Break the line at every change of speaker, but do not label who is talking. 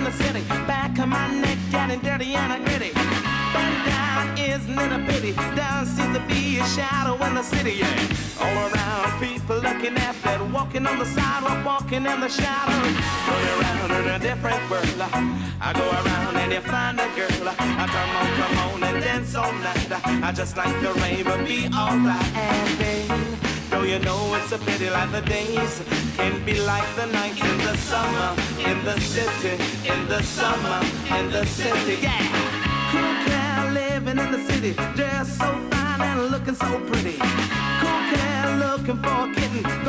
the city. Back of my neck getting dirty and gritty. Bend down, isn't it a pity? Down seems to be a shadow in the city, yeah. All around, people looking at that, walking on the sidewalk, walking in the shadow. Going around in a different world. I go around and you find a girl. I come on and dance all night. I just like the rain, but be alright. And babe, though you know it's a pity, like the days can be like the nights in the summer, in the city, in the summer, in the city, yeah. Cool cat living in the city, dressed so fine and looking so pretty. Cool cat looking for a kitten.